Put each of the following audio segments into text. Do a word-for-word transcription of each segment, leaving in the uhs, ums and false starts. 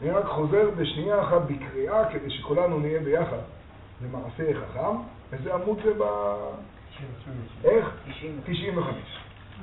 אני רק חוזר בשנייה אחת בקריאה כדי שכולנו נהיה ביחד. זה מעשה חכם, איזה עמוד זה ב... איך? תשעים וחמש.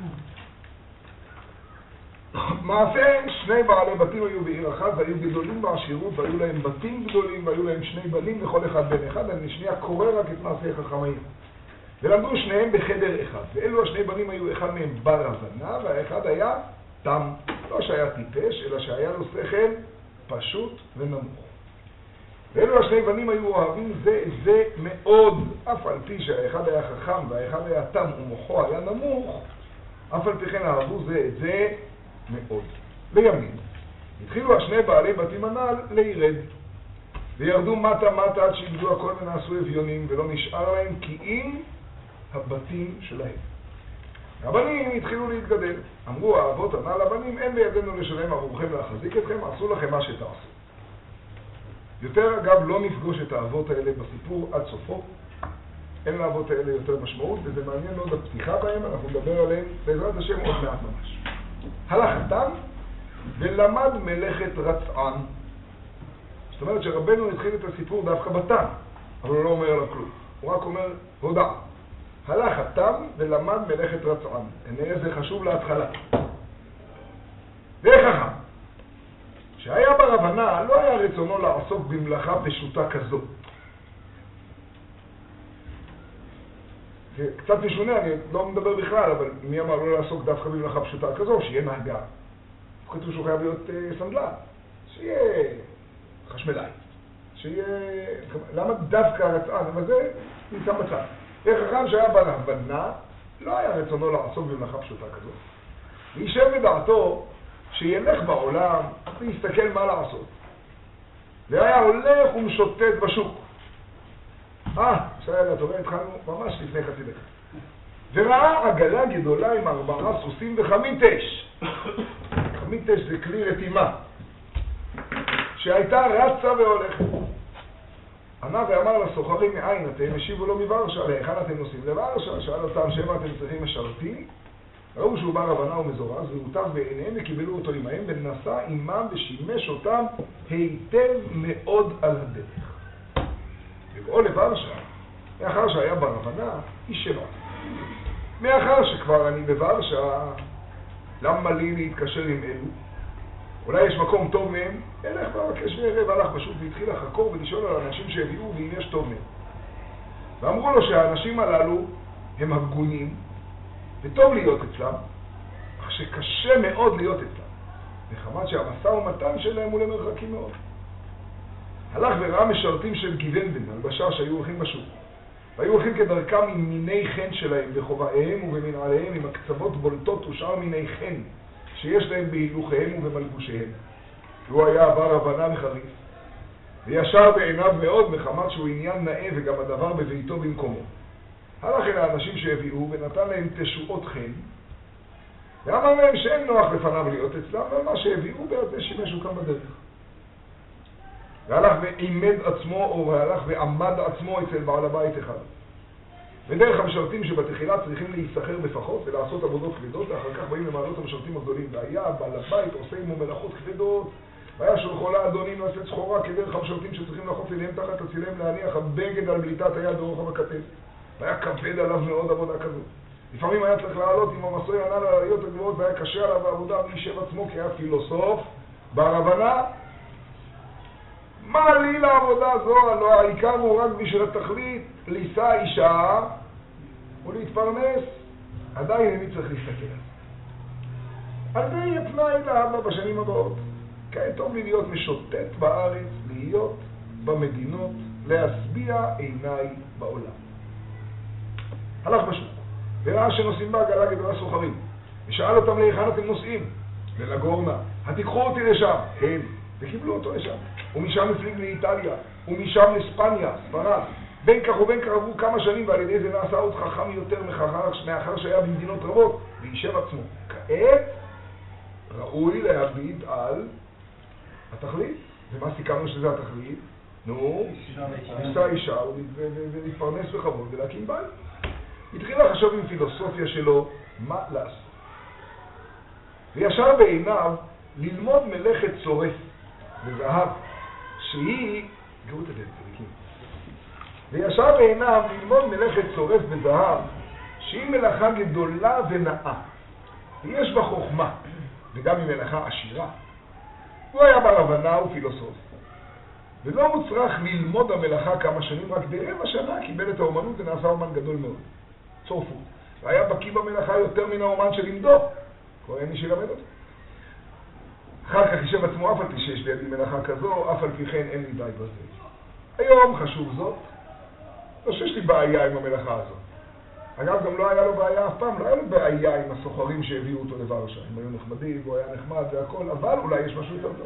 מעשה שני בעלי בתים היו בעיר אחת, והיו גדולים בעשירות, והיו להם בתים גדולים, והיו להם שני בנים לכל אחד בן אחד. אני שנייה קורא רק את מעשה חכמים. ולמדו שניהם בחדר אחד, ואלו השני בנים היו, אחד מהם בר הבנה, והאחד היה תם, לא שהיה טיפש, אלא שהיה לו שכל פשוט ונמוך. ואלו השני בנים היו אוהבים זה את זה מאוד, אף על פי שהאחד היה חכם והאחד היה תם ומוחו היה נמוך, אף על פי כן אהבו זה את זה מאוד. לימים, התחילו השני בעלי בתים הנ"ל לירד, וירדו מטה מטה עד שאיבדו הכל ונעשו אביונים, ולא נשאר להם כי אם הבתים שלהם. הבנים התחילו להתגדל. אמרו האבות הנ"ל לבנים, אין בידינו לשלם עבורכם להחזיק אתכם, עשו לכם מה שתעשו. יותר אגב לא נפגוש את האבות האלה בסיפור עד סופו. אין לאבות האלה יותר משמעות, וזה מעניין מאוד הפתיחה בהם, אנחנו נדבר עליהם בעזרת השם עוד מעט ממש. הלך התם ולמד מלאכת רצען. זאת אומרת שרבנו התחיל את הסיפור דווקא בתם, אבל הוא לא אומר עליו כלום. הוא רק אומר הודעה. הלך התם ולמד מלאכת רצען. הנה זה חשוב להתחלה. וחכם, שהיה בר הבנה, לא היה רצונו לעסוק במלאכה פשוטה כזו. זה קצת משונה, אני לא מדבר בכלל, אבל מי אמר לא לעסוק דווקא במלאכה פשוטה כזו? שיהיה נהגה. כתוב שהוא חייב להיות uh, סנדלן. שיהיה חשמלאי. שיהיה... למה דווקא רצען? אבל זה נמצא בצד. וחכם שהיה בר הבנה, לא היה רצונו לעסוק במלאכה פשוטה כזו. וישב בדעתו שילך בעולם ויסתכל מה לעשות. והיה הולך ומשוטט בשוק. אה, שהיה לתורה, התחלנו ממש לפני חצי דקה. וראה עגלה גדולה עם ארבעה סוסים וחמיתש. חמיתש זה כלי רתימה. שהייתה רצה והולכת. ענה ואמר לסוחרים, מאין אתם? השיבו לו מוורשה, להיכן אתם נוסעים? לוורשה, שאל אותם שמה אתם צריכים משרתים? ראו שהוא בר הבנה ומזורז, והוטב בעיניהם וקיבלו אותו עמהם, ונסע עמם ושימש אותם היטב מאוד על הדרך. ובאו לוורשה, מאחר שהיה בר הבנה, איש שלו. מאחר שכבר אני בוורשה, למה לי להתקשר עם אלו? אולי יש מקום טוב מהם? אלך ובקש וערב, הלך פשוט והתחיל לחקור ולשאול על האנשים שהביאו ואם יש טוב מהם. ואמרו לו שהאנשים הללו הם הגונים, וטוב להיות אצלם, אך שקשה מאוד להיות אצלם, וחמת שהמשא ומתן שלהם הוא למרחקים מאוד. הלך וראה משרתים של גיוונדן, הלבשה שהיו הולכים בשוק, והיו הולכים כדרכם עם מיני חן שלהם בחובעיהם ובמנעליהם, עם הקצוות בולטות ושאר מיני חן שיש להם בהילוכיהם ובמלבושיהם. והוא היה בר הבנה וחריף, וישר בעיניו מאוד מחמת שהוא עניין נאה וגם הדבר בביתו במקומו. הלך אל האנשים שהביאו ונתן להם תשועות חן, ואמר להם שאין נוח לפניו להיות אצלם, ומה שהביאו בעצם שימשו כאן בדרך. והלך ועימד עצמו, או הלך ועמד עצמו אצל בעל הבית אחד. ודרך המשרתים שבתחילה צריכים להיסחר בפחות ולעשות עבודות כבדות, ואחר כך באים למעלות המשרתים הגדולים. והיה בעל הבית עושה עמו מלאכות כבדות, והיה שולחו לאדונים לעשות סחורה כדרך המשרתים שצריכים לחוף אליהם תחת הציליהם להניח הבגד על בליטת היד ורוחב הכתף. והיה כבד עליו מאוד עבודה כזאת. לפעמים היה צריך לעלות עם המסוי ענן על העליות הגבוהות, והיה קשה עליו העבודה וישב עצמו כי היה פילוסוף, בר הבנה. מה לי לעבודה זו? הלוא העיקר הוא רק בשביל התכלית, לישא אישה ולהתפרנס. עדיין אני צריך להסתכל על זה. על זה יהיה פנאי לאבא בשנים הבאות. כעת טוב לי להיות משוטט בארץ, להיות במדינות, להשביע עיניי בעולם. הלך בשוק, וראה שנוסעים בעגלה גדולה סוחרים, ושאל אותם להיכן אתם נוסעים? ולגורנה, התיקחו אותי לשם, הם, וקיבלו אותו לשם. ומשם הפליג לאיטליה, ומשם לספניה, ספרד. בין כך ובין כך עברו כמה שנים, ועל ידי זה נעשה עוד חכם יותר מאחר שהיה במדינות רבות, וישב עצמו. כעת ראוי להביט על התכלית. ומה סיכמנו שזה התכלית? נו, ניסה אישה ולהתפרנס בכבוד ולהקים בית. התחיל לחשוב עם פילוסופיה שלו מה לעשות. וישר בעיניו ללמוד מלאכת צורף. בזהב, שהיא, גאות את זה, וישב בעיניו ללמוד מלאכת צורף בזהב, שהיא מלאכה גדולה ונאה, ויש בה חוכמה, וגם היא מלאכה עשירה. הוא היה בר הבנה ופילוסוף, ולא מוצרך ללמוד המלאכה כמה שנים, רק ברבע שנה קיבל את האומנות ונעשה אומן גדול מאוד, צורפות. והיה בקיא במלאכה יותר מן האומן שלמדו, כבר אין מי שילמד אותו. אחר כך יישב עצמו, אף על פי שיש בידי מלאכה כזו, אף על פי כן אין לי די בזה. היום חשוב זאת, לא שיש לי בעיה עם המלאכה הזאת. אגב, גם לא היה לו בעיה אף פעם, לא היה לו בעיה עם הסוחרים שהביאו אותו לוורשה. הם היו נחמדים, הוא היה נחמד והכל, אבל אולי יש משהו יותר טוב.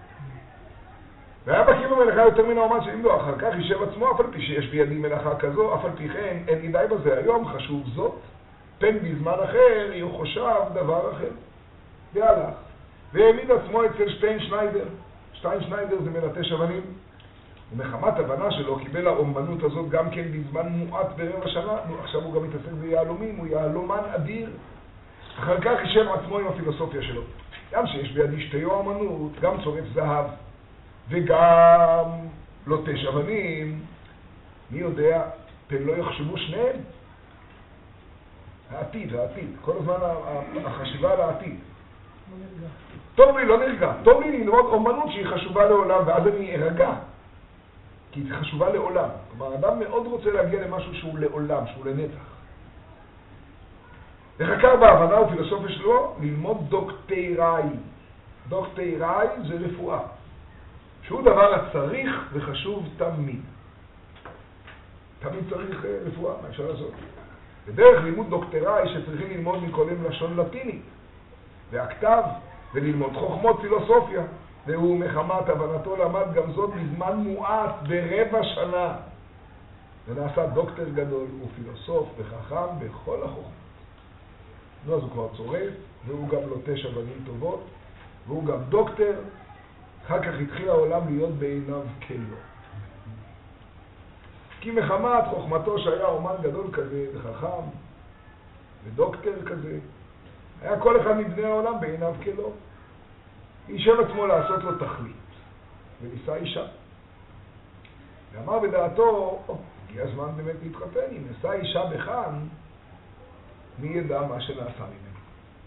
והיה בקיא במלאכה יותר מן האומן שלמדו, אחר כך יישב עצמו, אף על פי שיש בידי מלאכה כזו, אף על פי כן אין לי די בזה. היום חשוב זאת, פן בזמן אחר יהיו חושב דבר אחר. והלך. והעמיד עצמו אצל שטיין שניידר. שטיין שניידר זה מלטש אבנים. ומחמת הבנה שלו קיבל האומנות הזאת גם כן בזמן מועט ברבע שנה. עכשיו הוא גם מתעסק ביהלומים, הוא יהלומן אדיר. אחר כך יישב עצמו עם הפילוסופיה שלו. גם שיש בידי שתי האומנות, גם צורף זהב וגם לוטש אבנים. מי יודע, פן לא יחשבו שניהם. העתיד, העתיד. כל הזמן החשיבה על העתיד. טוב לי, לא נרגע. טוב לי ללמוד אומנות שהיא חשובה לעולם, ואז אני ארגע. כי היא חשובה לעולם. כלומר, אדם מאוד רוצה להגיע למשהו שהוא לעולם, שהוא לנצח. וחקר בהבנה ופילוסופיה שלו ללמוד דוקטריי. דוקטריי זה רפואה. שהוא דבר הצריך וחשוב תמיד. תמיד צריך רפואה, מה אפשר לעשות? בדרך לימוד דוקטריי שצריכים ללמוד מקודם לשון לטינית. והכתב, וללמוד חוכמות פילוסופיה. והוא מחמת הבנתו למד גם זאת בזמן מועט, ברבע שנה. ונעשה דוקטור גדול, הוא פילוסוף וחכם בכל החוכמות. נו, אז הוא כבר צורף, והוא גם לוטש אבנים טובות, והוא גם דוקטור. אחר כך התחיל העולם להיות בעיניו כלו. כי מחמת חוכמתו שהיה אומן גדול כזה, וחכם, ודוקטור כזה, היה כל אחד מבני העולם בעיניו כלו. יישב עצמו לעשות לו תכלית, וניסה אישה. ואמר בדעתו, הגיע הזמן באמת להתחתן, אם ניסה אישה בכאן, מי ידע מה שנעשה ממנו.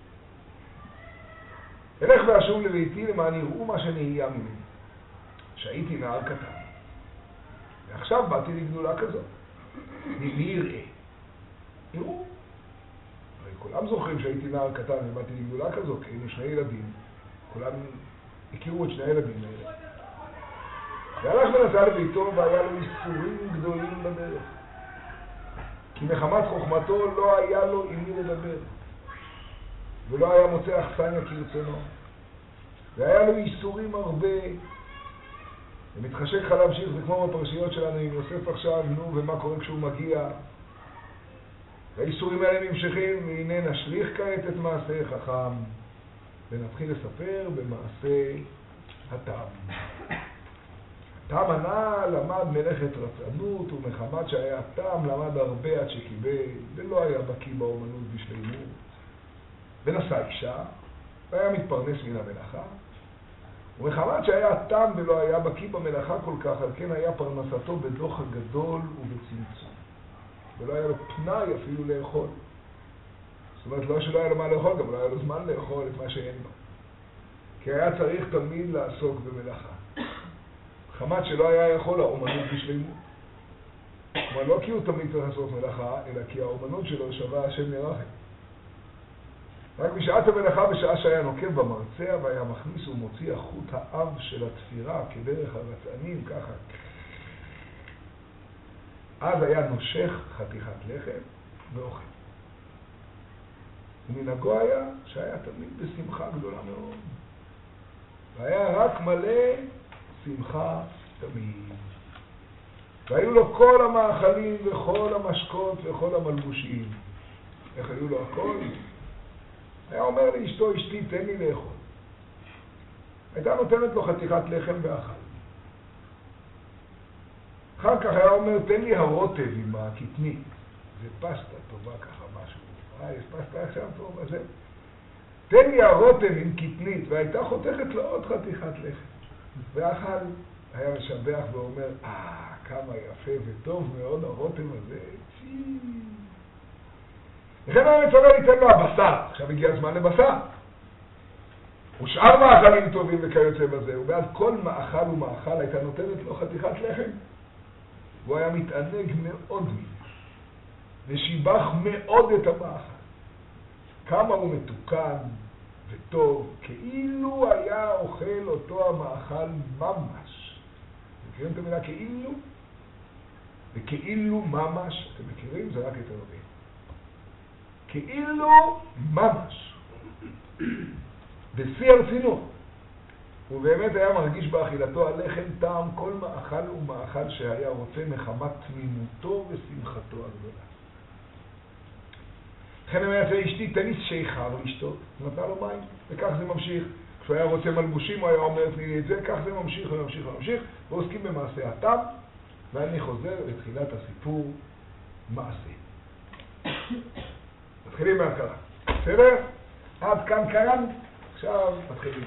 אלך ואשוב לביתי למען יראו מה שנהיה ממנו. שהייתי נער קטן. ועכשיו באתי לגדולה כזאת. מי יראה? יראו. הרי כולם זוכרים שהייתי נער קטן ובאתי לגדולה כזאת, כי היינו שני ילדים. כולם הכירו את שני הילדים האלה. והלך ונסע לביתו והיה לו איסורים גדולים בדרך. כי מחמת חוכמתו לא היה לו עם מי לדבר. ולא היה מוצא אכסניה כרצונו. והיה לו איסורים הרבה. ומתחשק לך להמשיך, זה כמו בפרשיות שלנו עם יוסף עכשיו, נו, ומה קורה כשהוא מגיע. והאיסורים האלה נמשכים, והנה נשליך כעת את מעשה חכם. ונתחיל לספר במעשה התם. התם הנ"ל למד מלאכת רצנות, ומחמת שהיה התם למד הרבה עד שקיבל, ולא היה בקיא באומנות בשלמות. ונשא אישה, והיה מתפרנס מן המלאכה. ומחמת שהיה התם ולא היה בקיא במלאכה כל כך, על כן היה פרנסתו בדוח הגדול ובצמצום. ולא היה לו פנאי אפילו לאכול. זאת אומרת, לא שלא היה לו מה לאכול, גם לא היה לו זמן לאכול את מה שאין לו. כי היה צריך תמיד לעסוק במלאכה. חמת שלא היה יכול האומנות בשלמות. כלומר, לא כי הוא תמיד צריך לעשות מלאכה, אלא כי האומנות שלו שווה השם ירחם. רק בשעת המלאכה, בשעה שהיה נוקב במרצע, והיה מכניס ומוציא החוט האב של התפירה כדרך הרצענים, ככה. אז היה נושך חתיכת לחם ואוכל. ומנהגו היה שהיה תמיד בשמחה גדולה מאוד. והיה רק מלא שמחה תמיד. והיו לו כל המאכלים וכל המשקות וכל המלבושים. איך היו לו הכל? היה אומר לאשתו, אשתי, תן לי לאכול. הייתה נותנת לו חתיכת לחם ואכל. אחר כך היה אומר, תן לי הרוטב עם הקטנית. זה פסטה טובה ככה משהו. אה, יש פסטה עכשיו טוב, אז זה. תן לי הרוטב עם קטנית, והייתה חותכת לו עוד חתיכת לחם. ואכל, היה משבח ואומר, אה, כמה יפה וטוב מאוד הרוטם הזה, צי. לכן היה מצווה ליתן לו הבשר, עכשיו הגיע הזמן לבשר. ושאר מאכלים טובים וכיוצא בזה, ובעד כל מאכל ומאכל הייתה נותנת לו חתיכת לחם. הוא היה מתענג מאוד מזה, ושיבח מאוד את המאכל. כמה הוא מתוקן וטוב, כאילו היה אוכל אותו המאכל ממש. מכירים את המילה כאילו? וכאילו ממש, אתם מכירים? זה רק יותר הרבה. כאילו ממש. בשיא הרצינות. הוא באמת היה מרגיש באכילתו הלחם טעם כל מאכל ומאכל שהיה רוצה מחמת תמימותו ושמחתו הגדולה. לכן הוא יצא אשתי, תניס שיכר לשתות, נתנה לו מים, וכך זה ממשיך. כשהוא היה רוצה מלבושים, הוא היה אומר לי את זה, כך זה ממשיך וממשיך וממשיך, ועוסקים במעשה התם, ואני חוזר לתחילת הסיפור מעשה. מתחילים מההתחלה. בסדר? עד כאן קראנו, עכשיו מתחילים.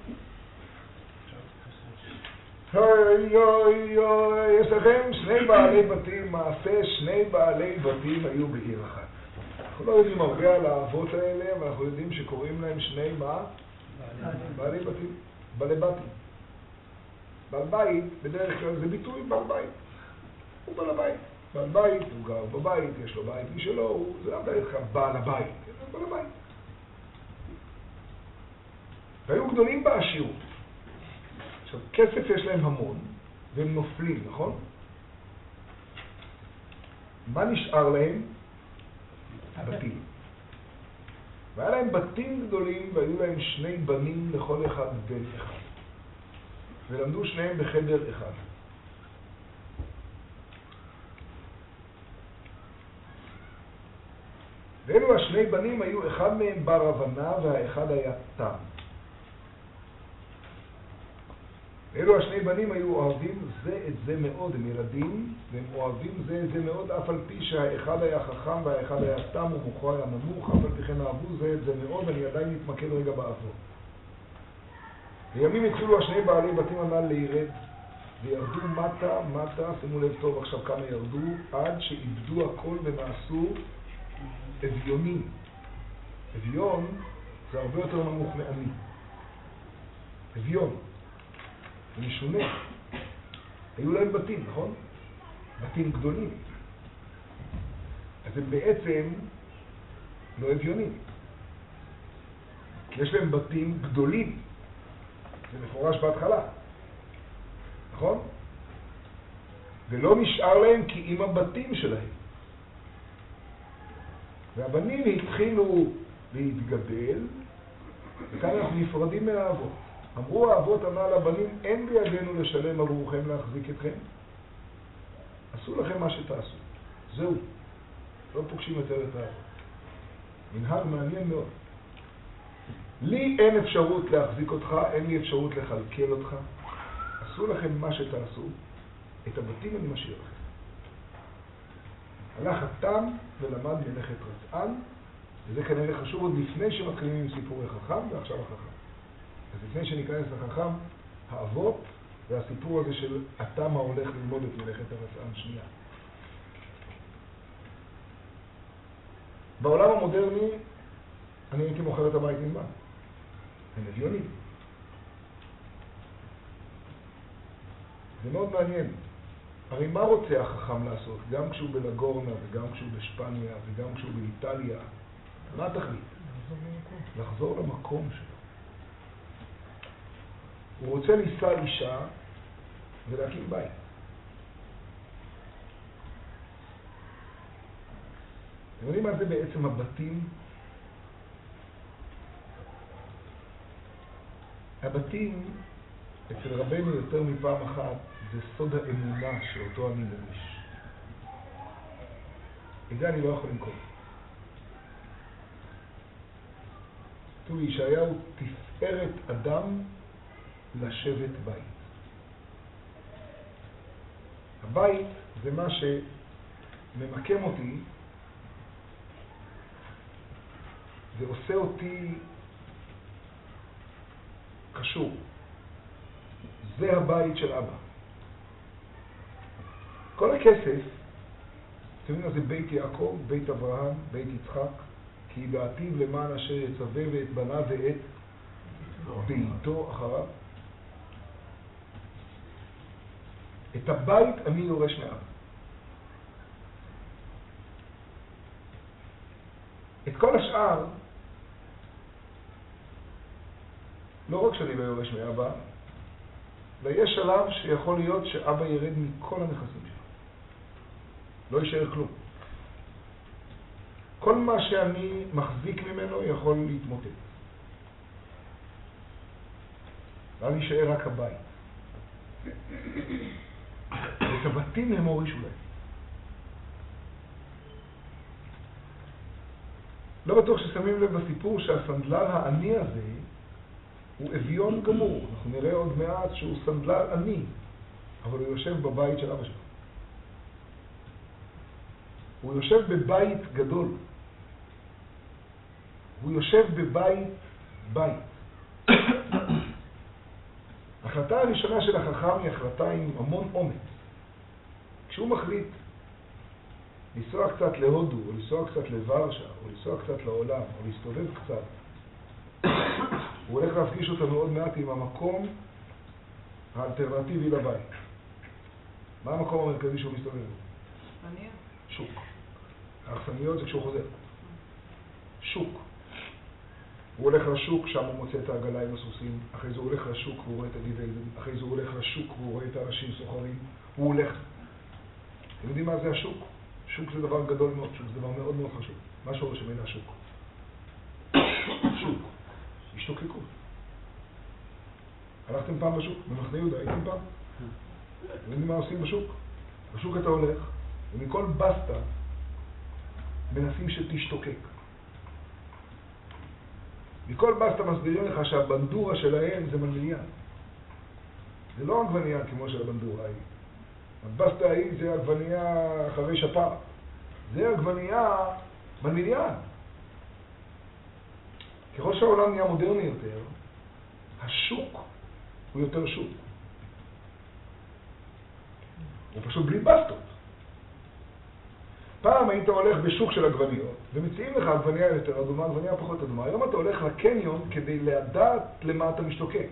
אוי אוי אוי, יש לכם שני בעלי בתים, מעשה שני בעלי בתים היו בעיר אחת. אנחנו לא יודעים הרבה על האבות האלה, אבל אנחנו יודעים שקוראים להם שני מה? בעלי בתים, בעלי בתים. בעל בית, בדרך כלל זה ביטוי בעל בית. הוא בעל הבית. בעל בית, הוא גר בבית, יש לו בית משלו, הוא, זה לא בדרך כלל בעל הבית, זה בעל הבית. והיו גדולים בעשירות. עכשיו, כסף יש להם המון, והם נופלים, נכון? מה נשאר להם? בתים. והיה להם בתים גדולים, והיו להם שני בנים לכל אחד בן אחד. ולמדו שניהם בחדר אחד. ואלו השני בנים היו, אחד מהם בר הבנה והאחד היה תם. אלו השני בנים היו אוהבים זה את זה מאוד, הם ילדים, והם אוהבים זה את זה מאוד, אף על פי שהאחד היה חכם והאחד היה תם ומוחו היה נמוך, אף על פי כן אהבו זה את זה מאוד, אני עדיין מתמקד רגע באבות. לימים התחילו השני בעלי בתים הנ"ל לירד, וירדו מטה, מטה, שימו לב טוב עכשיו כמה ירדו, עד שאיבדו הכל ונעשו אביונים. אביון זה הרבה יותר נמוך מעני. אביון. זה משונה. היו להם בתים, נכון? בתים גדולים. אז הם בעצם לא אביונים. כי יש להם בתים גדולים. זה מפורש בהתחלה. נכון? ולא נשאר להם כי עם הבתים שלהם. והבנים התחילו להתגדל, וכאן אנחנו נפרדים מהאבות. אמרו האבות הנ"ל לבנים, אין בידינו לשלם עבורכם להחזיק אתכם. עשו לכם מה שתעשו. זהו. לא פוגשים יותר את האבות. מנהג מעניין מאוד. לי אין אפשרות להחזיק אותך, אין לי אפשרות לחלקל אותך. עשו לכם מה שתעשו. את הבתים אני משאיר לכם. הלך התם ולמד מלאכת רצען, וזה כנראה חשוב עוד לפני שמתחילים עם סיפורי חכם, ועכשיו החכם. אז לפני שניכנס לחכם, האבות והסיפור הזה של התם ההולך ללמוד את מלאכת הרצען שנייה. בעולם המודרני, אני הייתי מוכר את הבית ממה? הם אביונים. זה מאוד מעניין. הרי מה רוצה החכם לעשות? גם כשהוא בלגורנה וגם כשהוא בשפניה וגם כשהוא באיטליה, מה התכלית? לחזור למקום שלו. הוא רוצה לישא אישה ולהקים בית. אתם יודעים מה זה בעצם הבתים? הבתים אצל רבנו יותר מפעם אחת זה סוד האמונה שאותו אני מרגיש. את זה אני לא יכול לנקום. כתוב ישעיהו, תפארת אדם לשבת בית. הבית זה מה שממקם אותי ועושה אותי קשור. זה הבית של אבא. כל הכסף, אתם יודעים מה זה בית יעקב, בית אברהם, בית יצחק, כי ידעתיו למען אשר יצווה ואת בניו ואת ביתו אחריו. את הבית אני יורש מאבא. את כל השאר, לא רק שאני לא יורש מאבא, אלא יש שלב שיכול להיות שאבא ירד מכל הנכסים שלו. לא יישאר כלום. כל מה שאני מחזיק ממנו יכול להתמוטט. ואז יישאר רק הבית. את הבתים הם הורישו להם. לא בטוח ששמים לב בסיפור שהסנדלר העני הזה הוא אביון גמור. אנחנו נראה עוד מעט שהוא סנדלר עני, אבל הוא יושב בבית של אבא שלו. הוא יושב בבית גדול. הוא יושב בבית בית. ההחלטה הראשונה של החכם היא החלטה עם המון אומץ. כשהוא מחליט לנסוע קצת להודו, או לנסוע קצת לוורשה, או לנסוע קצת לעולם, או להסתובב קצת, הוא הולך להפגיש אותנו עוד מעט עם המקום האלטרנטיבי לבית. מה המקום המרכזי שהוא מסתובב? אכסניה. שוק. האכסניות זה כשהוא חוזר. שוק. הוא הולך לשוק, שם הוא מוצא את העגלה עם הסוסים. אחרי זה הוא הולך לשוק והוא רואה את הגיבלזים. אחרי זה הוא הולך לשוק והוא רואה את האנשים סוחרים. הוא הולך. אתם יודעים מה זה השוק? שוק זה דבר גדול מאוד, שוק זה דבר מאוד מאוד חשוב. מה שורש המילה שוק? שוק. השתוקקות. הלכתם פעם בשוק? במחנה יהודה, הייתם פעם? אתם יודעים מה עושים בשוק? בשוק אתה הולך, ומכל בסטה מנסים שתשתוקק. מכל בסטה מסבירים לך שהבנדורה שלהם זה מנמיליאן. זה לא עגבנייה כמו של הבנדורה ההיא. הבסטה ההיא זה עגבנייה אחרי שפר. זה עגבנייה מנמיליאן. ככל שהעולם נהיה מודרני יותר, השוק הוא יותר שוק. הוא פשוט בלי בסטות. פעם היית הולך בשוק של עגבניות, ומציעים לך עגבנייה יותר אדומה, עגבנייה פחות אדומה. היום אתה הולך לקניון כדי לדעת למה אתה משתוקק.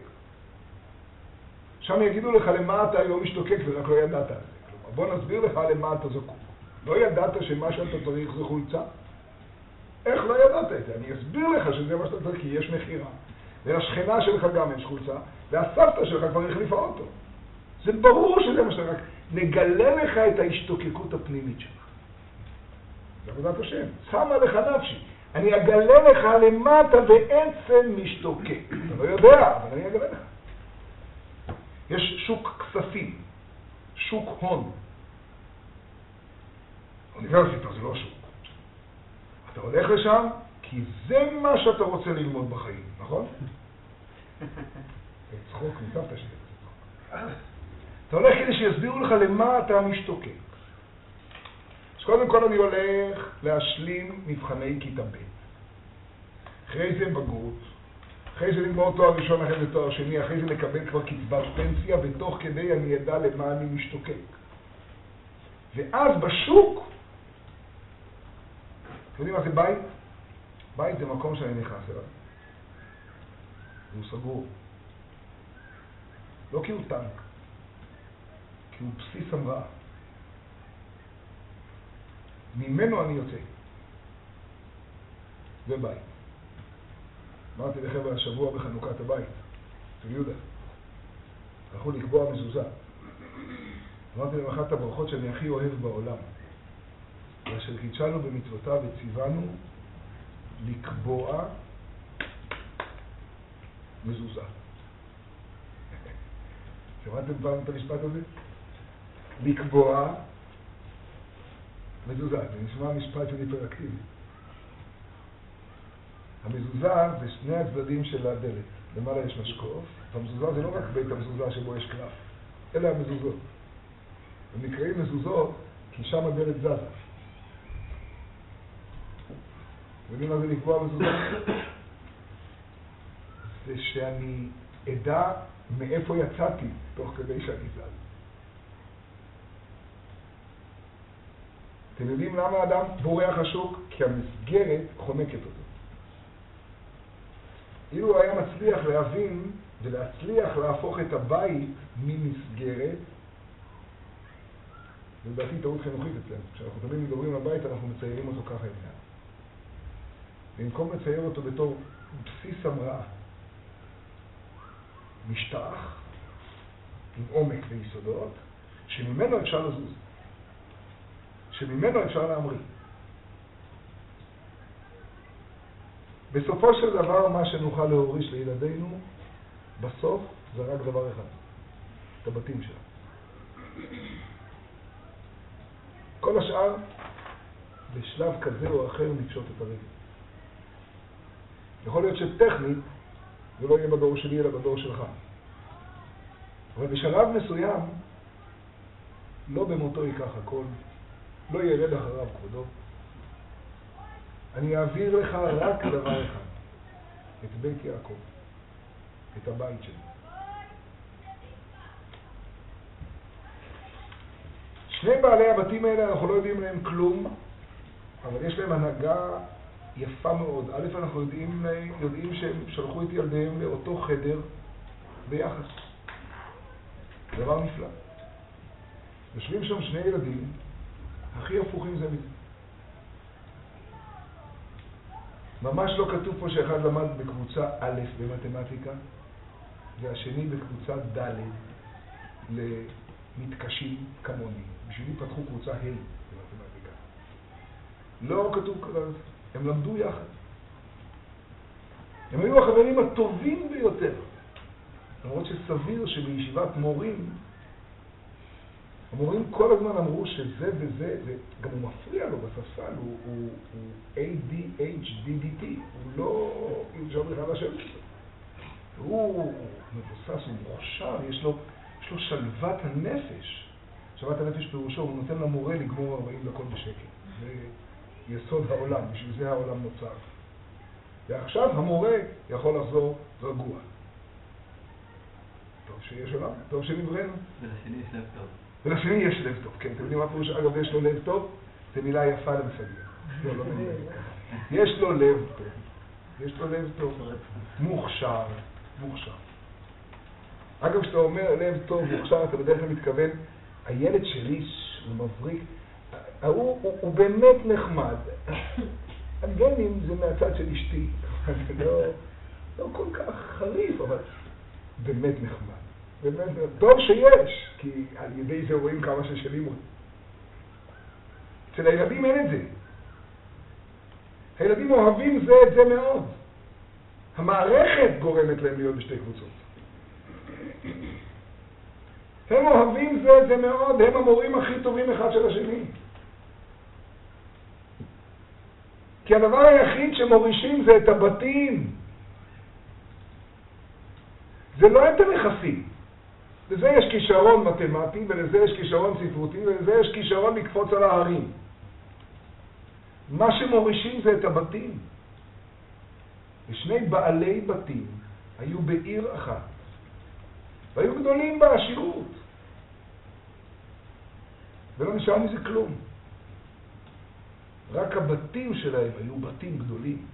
שם יגידו לך למה אתה היום משתוקק ורק לא ידעת על זה. כלומר, בוא נסביר לך למה אתה זקוק. לא ידעת שמה שאתה צריך זה חולצה? איך לא ידעת את זה? אני אסביר לך שזה מה שאתה צריך, כי יש מחירה. והשכנה שלך גם יש חולצה, והסבתא שלך כבר החליפה אותו. זה ברור שזה מה שאתה רק... נגלה לך את ההשתוקקות הפנימית שלך. זה עבודת השם. שמה לך נפשי. אני אגלה לך למה אתה בעצם משתוקק. אתה לא יודע, אבל אני אגלה לך. יש שוק כספים, שוק הון. אוניברסיטה זה לא שוק. אתה הולך לשם כי זה מה שאתה רוצה ללמוד בחיים, נכון? זה צחוק, ניסבת שזה צחוק. אתה הולך כדי שיסבירו לך למה אתה משתוקק. אז קודם כל אני הולך להשלים מבחני כיתה ב'. אחרי זה בגרות. אחרי זה לגמור תואר ראשון, אחרי זה תואר שני, אחרי זה לקבל כבר קצבת פנסיה, ותוך כדי אני אדע למה אני משתוקק. ואז בשוק, אתם יודעים מה זה בית? בית זה מקום שאני נכנס אליו. הוא סגור. לא כי הוא טנק, כי הוא בסיס המראה. ממנו אני יוצא. זה בית. אמרתי לחבר'ה השבוע בחנוכת הבית, של יהודה. הלכו לקבוע מזוזה. אמרתי להם, אחת הברכות שאני הכי אוהב בעולם, ואשר קידשנו במצוותיו וציוונו לקבוע מזוזה. שמעתם פעם את המשפט הזה? לקבוע מזוזה. זה נשמע משפט של היפראקטיבי. המזוזה זה שני הצדדים של הדלת. למעלה יש משקוף, והמזוזה זה לא רק בית המזוזה שבו יש קלף. אלה המזוזות. הם נקראים מזוזות כי שם הדלת זזה. יודעים מה זה לקבוע מזוזה? זה שאני אדע מאיפה יצאתי תוך כדי שאני זז. אתם יודעים למה האדם בורח השוק? כי המסגרת חומקת אותו. אילו הוא היה מצליח להבין ולהצליח להפוך את הבית ממסגרת, לדעתי טעות חינוכית אצלנו. כשאנחנו תמיד מדברים על בית, אנחנו מציירים אותו ככה עניין. במקום לצייר אותו בתור בסיס המראה, משטח, עם עומק ויסודות, שממנו אפשר לזוז, שממנו אפשר להמריא. בסופו של דבר, מה שנוכל להוריש לילדינו, בסוף זה רק דבר אחד, את הבתים שלנו. כל השאר, בשלב כזה או אחר, נפשוט את הרגל. יכול להיות שטכנית, זה לא יהיה בדור שלי, אלא בדור שלך. אבל בשלב מסוים, לא במותו ייקח הכל, לא ירד אחריו כבודו. אני אעביר לך רק דבר אחד, את בית יעקב, את הבית שלי. שני בעלי הבתים האלה, אנחנו לא יודעים להם כלום, אבל יש להם הנהגה יפה מאוד. א', אנחנו יודעים, יודעים שהם שלחו את ילדיהם לאותו חדר ביחד. דבר נפלא. יושבים שם שני ילדים, הכי הפוכים זה מזה. ממש לא כתוב פה שאחד למד בקבוצה א' במתמטיקה, והשני בקבוצה ד' למתקשים כמוני. בשבילי פתחו קבוצה ה' במתמטיקה. לא כתוב כזה. הם למדו יחד. הם היו החברים הטובים ביותר. למרות שסביר שבישיבת מורים, המורים כל הזמן אמרו שזה וזה, וגם הוא מפריע לו בספסל, הוא, הוא, הוא איי די אייץ' די די טי, הוא לא, אי אפשר בכלל לשבת. הוא מבוסס, הוא מוכשר, יש לו, יש לו שלוות הנפש. שלוות הנפש פירושו, הוא נותן למורה לגמור ארבעים דקות בשקט. זה יסוד העולם, בשביל זה העולם נוצר. ועכשיו המורה יכול לחזור רגוע. טוב שיש עולם, טוב שנבראנו. ולשני יש לב טוב. ולשני יש לב טוב, כן. אתם יודעים מה פירוש? אגב, יש לו לב טוב, זה מילה יפה למסגר. לא, לא מילה. יש לו לב טוב. יש לו לב טוב. מוכשר. מוכשר. אגב, כשאתה אומר לב טוב, מוכשר, אתה בדרך כלל מתכוון, הילד שלי הוא מבריק, הוא, הוא, הוא באמת נחמד. הגנים זה מהצד של אשתי. זה לא, לא כל כך חריף, אבל באמת נחמד. באמת, טוב שיש, כי על ידי זה רואים כמה ששלי מות. אצל הילדים אין את זה. הילדים אוהבים זה את זה מאוד. המערכת גורמת להם להיות בשתי קבוצות. הם אוהבים זה את זה מאוד, הם המורים הכי טובים אחד של השני. כי הדבר היחיד שמורישים זה את הבתים. זה לא את הנכסים. לזה יש כישרון מתמטי, ולזה יש כישרון ספרותי, ולזה יש כישרון לקפוץ על ההרים. מה שמורישים זה את הבתים. ושני בעלי בתים היו בעיר אחת, והיו גדולים בעשירות. ולא נשאר מזה כלום. רק הבתים שלהם היו בתים גדולים.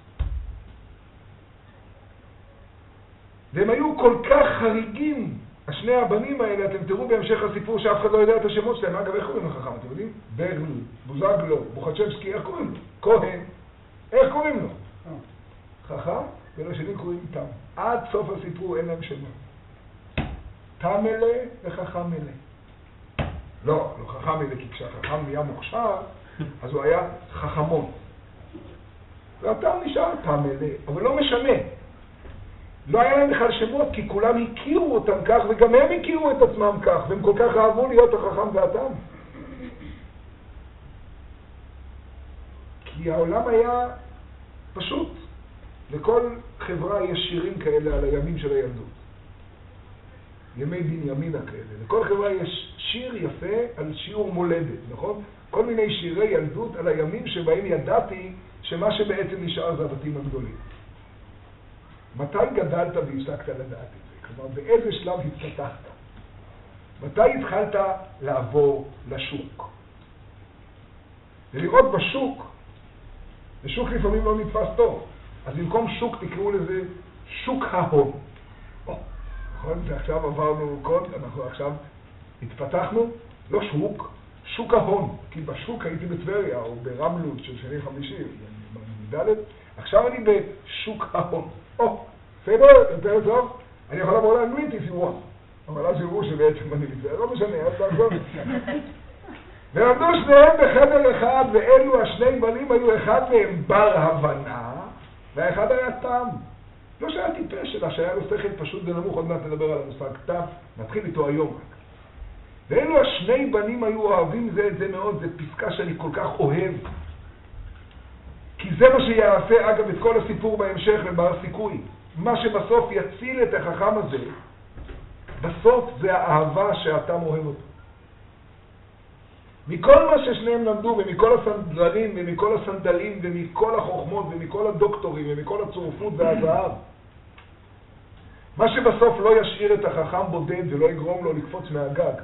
והם היו כל כך חריגים, השני הבנים האלה, אתם תראו בהמשך הסיפור שאף אחד לא יודע את השמות שלהם. אגב, איך קוראים לחכם, אתם יודעים? ברל, בוזגלו, בוחצ'בסקי, איך קוראים לו? כהן, איך קוראים לו? חכם, ולשני קוראים תם. עד סוף הסיפור אין להם שמות. תם אלה וחכם אלה. לא, לא חכם אלה, כי כשהחכם נהיה מוכשר, אז הוא היה חכמון. והתם נשאר תם אלה, אבל לא משנה. לא היה להם בכלל שמות, כי כולם הכירו אותם כך, וגם הם הכירו את עצמם כך, והם כל כך אהבו להיות החכם והתם. כי העולם היה פשוט. לכל חברה יש שירים כאלה על הימים של הילדות. ימי בנימינה כאלה. לכל חברה יש שיר יפה על שיעור מולדת, נכון? כל מיני שירי ילדות על הימים שבהם ידעתי שמה שבעצם נשאר זה הבתים הגדולים. מתי גדלת והפסקת לדעת את זה? כלומר, באיזה שלב התפתחת? מתי התחלת לעבור לשוק? ולראות בשוק, ושוק לפעמים לא נתפס טוב, אז במקום שוק תקראו לזה שוק ההון. נכון? ועכשיו עברנו קוד, אנחנו עכשיו התפתחנו, לא שוק, שוק ההון, כי בשוק הייתי בטבריה או ברמלות של שני חמישי, במדלת, עכשיו אני בשוק ההון. או, בסדר, יותר טוב, אני יכול לעבור לאנגלית if you want, אבל אז יראו שבעצם אני מתברר, לא משנה, אז תעזוב. ולמדו שניהם בחדר אחד, ואלו השני בנים היו אחד מהם בר הבנה, והאחד היה תם. לא שהיה טיפש, אלא שהיה לו שכל פשוט ונמוך, עוד מעט נדבר על המושג תף, נתחיל איתו היום רק. ואלו השני בנים היו אוהבים זה את זה מאוד, זה פסקה שאני כל כך אוהב. כי זה מה שיעשה, אגב, את כל הסיפור בהמשך ובר סיכוי. מה שבסוף יציל את החכם הזה, בסוף זה האהבה שאתה אוהב אותו. מכל מה ששניהם למדו, ומכל הסנדלרים, ומכל הסנדלים, ומכל החוכמות, ומכל הדוקטורים, ומכל הצורפות והזהב, מה שבסוף לא ישאיר את החכם בודד ולא יגרום לו לקפוץ מהגג,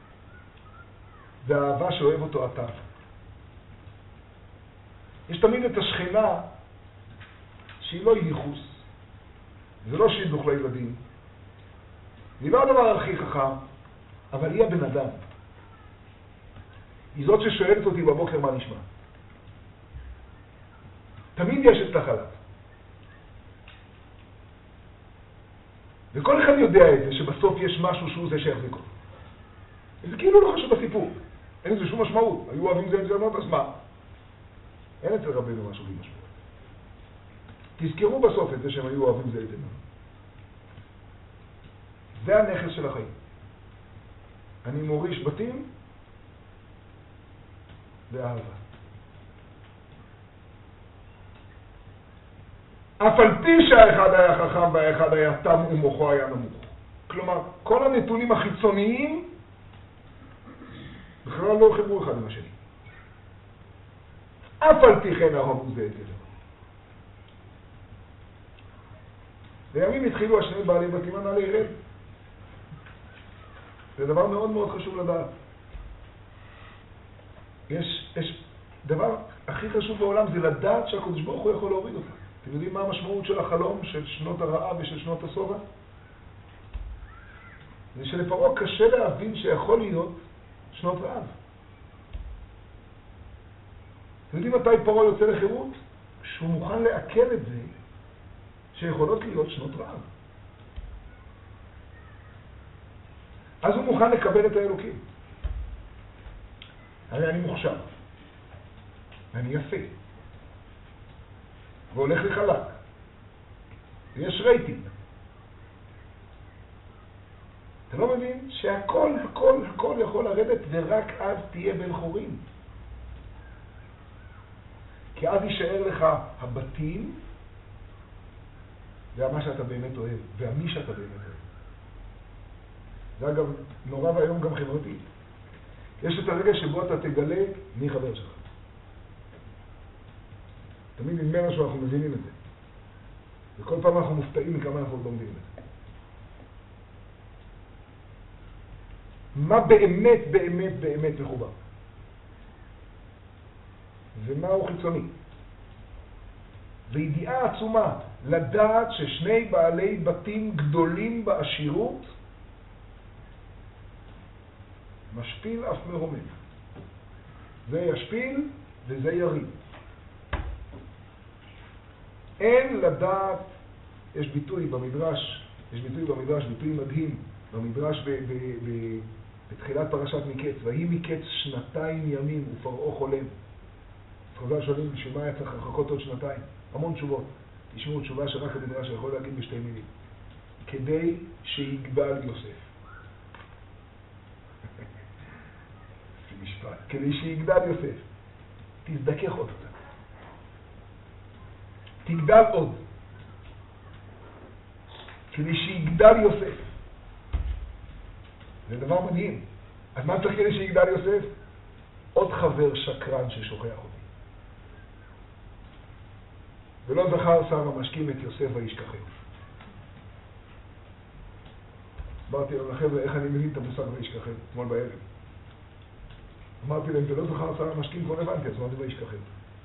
זה האהבה שאוהב אותו אתה. יש תמיד את השכנה שהיא לא ייחוס, זה לא שידוך לילדים, היא לא הדבר הכי חכם, אבל היא הבן אדם. היא זאת ששואלת אותי בבוקר מה נשמע. תמיד יש את החלט. וכל אחד יודע את זה, שבסוף יש משהו שהוא זה שיחזיק אותו. וזה כאילו לא חשוב בסיפור. אין לזה שום משמעות. היו אוהבים זה עם זה ענות, אז מה? אין אצל רבינו משהו בלי משמעות. תזכרו בסוף את זה שהם היו אוהבים זה את זה. זה הנכס של החיים. אני מוריש בתים ואהבה. אף על פי שהאחד היה חכם והאחד היה תם ומוחו היה נמוך. כלומר, כל הנתונים החיצוניים בכלל לא חיברו אחד עם השני. אף על פי כן אהבו זה את זה. בימים התחילו השני בעלי בתים הנעלי רד. זה דבר מאוד מאוד חשוב לדעת. יש, יש דבר הכי חשוב בעולם, זה לדעת שהקדוש ברוך הוא יכול להוריד אותך. אתם יודעים מה המשמעות של החלום, של שנות הרעה ושל שנות הסובה? זה שלפרעה קשה להבין שיכול להיות שנות רעב. אתם יודעים מתי פרעה יוצא לחירות? כשהוא מוכן לעכל את זה שיכולות להיות שנות רעב. אז הוא מוכן לקבל את האלוקים. הרי אני מוכשר, אני יפה, והולך לי חלק, ויש רייטינג. אתה לא מבין שהכל, הכל, הכל יכול לרדת, ורק אז תהיה בן חורים. כי אז יישאר לך הבתים, ומה שאתה באמת אוהב, והמי שאתה באמת אוהב. זה אגב נורא והיום גם חברתי. יש את הרגע שבו אתה תגלה מי חבר שלך. תמיד נדמה משהו אנחנו מבינים את זה. וכל פעם אנחנו מופתעים מכמה אנחנו לומדים את זה. מה באמת, באמת, באמת מחובר? ומהו חיצוני? וידיעה עצומה לדעת ששני בעלי בתים גדולים בעשירות משפיל אף מרומם. זה ישפיל וזה יריד. אין לדעת, יש ביטוי במדרש, יש ביטוי במדרש, ביטוי מדהים, במדרש ב, ב, ב, בתחילת פרשת מקץ, והיא מקץ שנתיים ימים ופרעה חולם. חז"ל שואלים, בשביל מה היה צריך לחכות עוד שנתיים? המון תשובות. תשמעו תשובה שרק המדרש יכול להגיד בשתי מילים. כדי שיגדל יוסף. משפט. כדי שיגדל יוסף. תזדכך עוד אותה. תגדל עוד. כדי שיגדל יוסף. זה דבר מדהים. אז מה צריך כדי שיגדל יוסף? עוד חבר שקרן ששוכח אותי. ולא זכר שר המשקים את יוסף וישכחהו. אמרתי להם, לחבר'ה, איך אני מבין את המושג וישכחם, אתמול בערב. אמרתי להם, זה לא זוכר עשרה המשקים, כבר הבנתי, אז אמרתי וישכחם.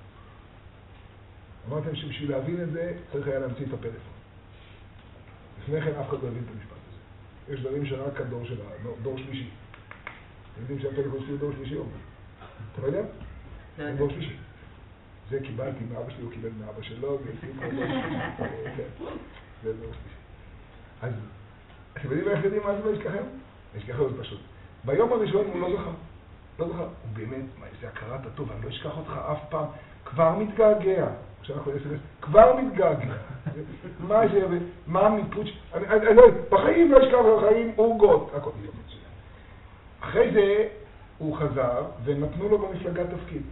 אמרתי להם שבשביל להבין את זה, צריך היה להמציא את הפלאפון. לפני כן אף אחד לא הבין את המשפט הזה. יש דברים שרק הדור של הדור שלישי. אתם יודעים שהפלאפון שלי הוא דור שלישי אומר. אתה לא יודע? הוא דור שלישי. זה קיבלתי מאבא שלי, הוא קיבל מאבא שלו, זה סיפור דור שלישי. זה דור שלישי. אז, אתם יודעים איך יודעים מה זה לא ישכחם? ישכחם זה פשוט. ביום הראשון הוא לא זכר. לא זכר. הוא באמת, זה הכרת הטוב, אני לא אשכח אותך אף פעם. כבר מתגעגע. כשאנחנו אס אם אס, כבר מתגעגע. מה זה, מה מפוץ', אני לא יודע, בחיים לא אשכח, בחיים אורגות. הכל יום מצוין. אחרי זה הוא חזר ונתנו לו במפלגת תפקיד.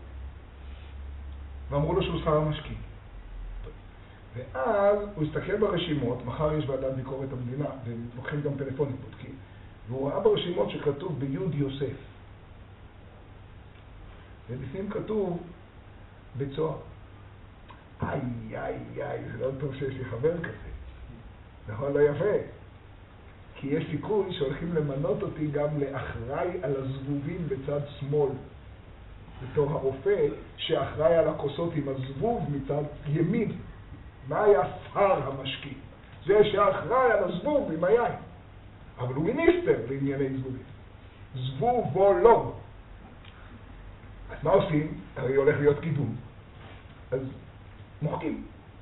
ואמרו לו שהוא שר המשקיע. ואז הוא הסתכל ברשימות, מחר יש ועדת ביקורת המדינה, ולוקחים גם טלפונים בודקים, והוא ראה ברשימות שכתוב ביוד יוסף. ובפנים כתוב בצוהר. איי, איי, איי, זה לא טוב שיש לי חבר כזה. נכון, לא יפה. כי יש סיכוי שהולכים למנות אותי גם לאחראי על הזבובים בצד שמאל. בתור הרופא שאחראי על הכוסות עם הזבוב מצד ימין. מה היה שר המשקיע? זה שאחראי על הזבוב עם היין. אבל הוא מיניסטר לענייני זבובים. זבובולוג. אז מה עושים? הרי הולך להיות קידום. אז מוחקים.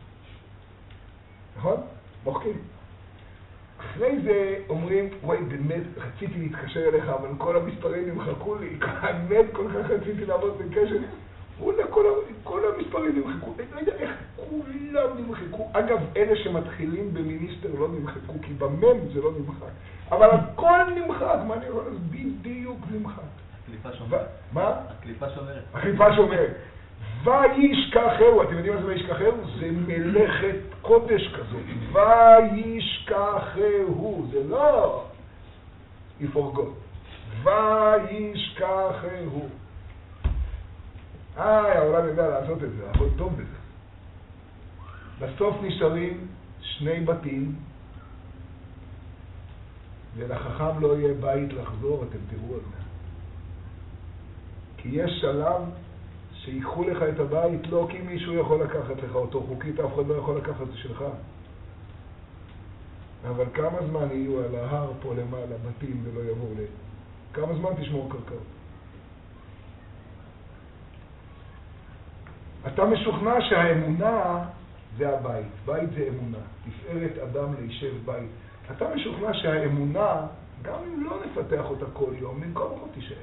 נכון? מוחקים. אחרי זה אומרים, וואי, באמת רציתי להתקשר אליך, אבל כל המספרים נמחקו לי. באמת כל כך רציתי לעבוד בקשר. אולי כל, כל המספרים נמחקו. אני לא יודע איך כולם נמחקו. אגב, אלה שמתחילים במיניסטר לא נמחקו, כי במם זה לא נמחק. אבל הכל נמחק. מה אני רואה? בדיוק נמחק. הקליפה שומרת. מה? הקליפה שומרת. הקליפה שומרת. וישכחהו, אתם יודעים מה זה וישכחהו? זה מלאכת קודש כזאת. וישכחהו, זה לא יפורגות. וישכחהו. איי, העולם יודע לעשות את זה, אבל טוב בזה. בסוף נשארים שני בתים, ולחכם לא יהיה בית לחזור, אתם תראו על זה. כי יש שלב שיקחו לך את הבית, לא כי מישהו יכול לקחת לך אותו, חוקית אף אחד לא יכול לקחת את זה שלך. אבל כמה זמן יהיו על ההר פה למעלה, בתים ולא יבואו ל... כמה זמן תשמור קרקעות? אתה משוכנע שהאמונה זה הבית. בית זה אמונה. תפארת אדם להישב בית. אתה משוכנע שהאמונה, גם אם לא נפתח אותה כל יום, במקום לא תישאר.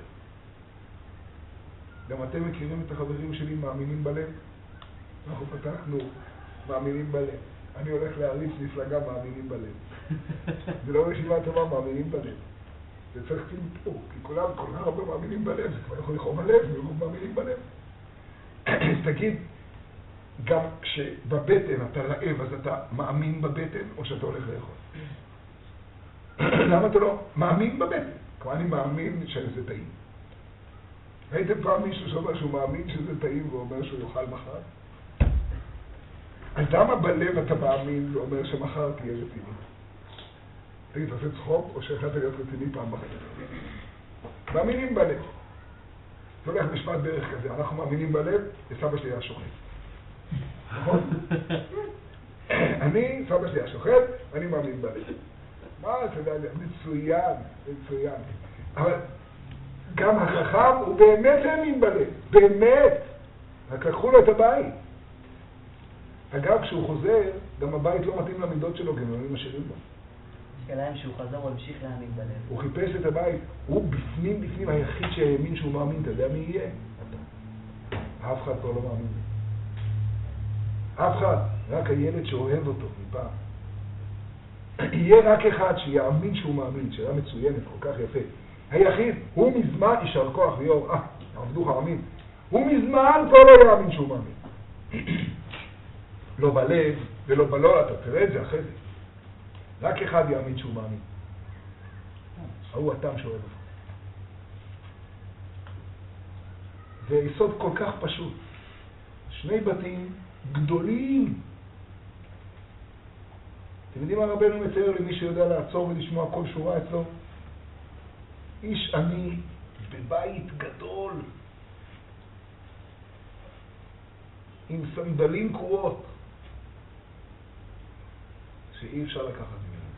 גם אתם מכירים את החברים שלי מאמינים בלב? אנחנו פתחנו מאמינים בלב. אני הולך להריץ מפלגה מאמינים בלב. זה לא רשימה טובה, מאמינים בלב. זה צריך צמצום, כי כולם, כל כך הרבה מאמינים בלב, זה כבר יכול לחום הלב, מרוב מאמינים בלב. אז תגיד, גם כשבבטן אתה רעב, אז אתה מאמין בבטן, או שאתה הולך לאכול? למה אתה לא מאמין בבטן? כמו אני מאמין שזה טעים. ראיתם פעם מישהו שאומר שהוא מאמין שזה טעים ואומר שהוא יאכל מחר? אז למה בלב אתה מאמין ואומר שמחר תהיה רציני? תגיד, אתה עושה צחוק או שהחלטת להיות רציני פעם בחיים? מאמינים בלב. זה הולך משפט בערך כזה, אנחנו מאמינים בלב, וסבא שלי היה שוחט. נכון? אני, סבא שלי היה שוחט, ואני מאמין בלב. מה, אתה יודע, מצוין, מצוין. אבל גם החכם הוא באמת האמין בלב, באמת. רק לקחו לו את הבית. אגב, כשהוא חוזר, גם הבית לא מתאים למידות שלו, גם הם משאירים בו. השאלה אם שהוא חזר, הוא המשיך להאמין בלב. הוא חיפש את הבית. הוא בפנים, בפנים היחיד שהאמין שהוא מאמין. אתה יודע מי יהיה? אתה. אף אחד כבר לא מאמין. אף אחד. רק הילד שאוהב אותו מפעם. יהיה רק אחד שיאמין שהוא מאמין, שאלה מצוינת, כל כך יפה. היחיד, הוא מזמן, יישר כוח ויור, אה, עבדוך מאמין. הוא מזמן כבר לא יאמין שהוא מאמין. לא בלב ולא בלול, אתה תראה את זה אחרי זה. רק אחד יאמין שהוא מאמין. הוא הטעם שאוהב אותו. זה יסוד כל כך פשוט. שני בתים גדולים. אתם יודעים מה רבנו מתאר למי שיודע לעצור ולשמוע כל שורה אצלו? איש עני בבית גדול, עם סנדלים קרועות, שאי אפשר לקחת ממנו.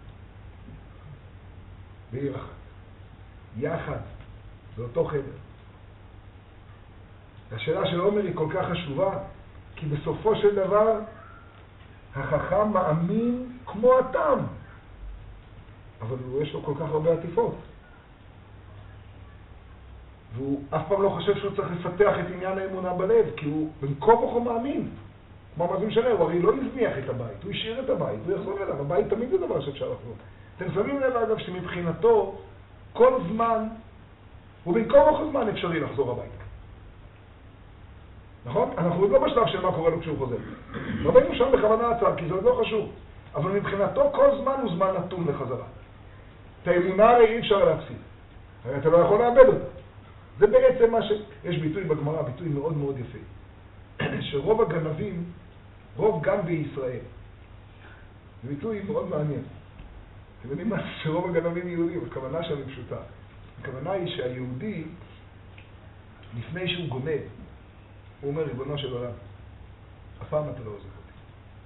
בעיר אחת. יחד. זה אותו חדר. השאלה של עומר היא כל כך חשובה, כי בסופו של דבר, החכם מאמין כמו התם. אבל הוא יש לו כל כך הרבה עטיפות. והוא אף פעם לא חושב שהוא צריך לפתח את עניין האמונה בלב, כי הוא במקום הוא מאמין. כמו מה זה משנה, הוא הרי לא הזניח את הבית, הוא השאיר את הבית, הוא יחזור אליו. הבית תמיד זה דבר שאפשר לחזור. אתם שמים לב אגב שמבחינתו, כל זמן, ובמקום אוכל זמן אפשרי לחזור הביתה. נכון? אנחנו לא בשלב של מה קורה לו כשהוא חוזר. רבינו שם בכוונה עצר, כי זה עוד לא חשוב. אבל מבחינתו כל זמן הוא זמן נתון לחזרה. את האמונה הרי אי אפשר להפסיד. הרי אתה לא יכול לאבד אותה. זה בעצם מה ש... יש ביטוי בגמרא, ביטוי מאוד מאוד יפה. שרוב הגנבים, רוב גם בישראל. זה ביטוי מאוד מעניין. אתם יודעים מה? שרוב הגנבים יהודים, הכוונה שם היא פשוטה. הכוונה היא שהיהודי, לפני שהוא גונב, הוא אומר, ריבונו של עולם, אף פעם אתה לא עוזב אותי.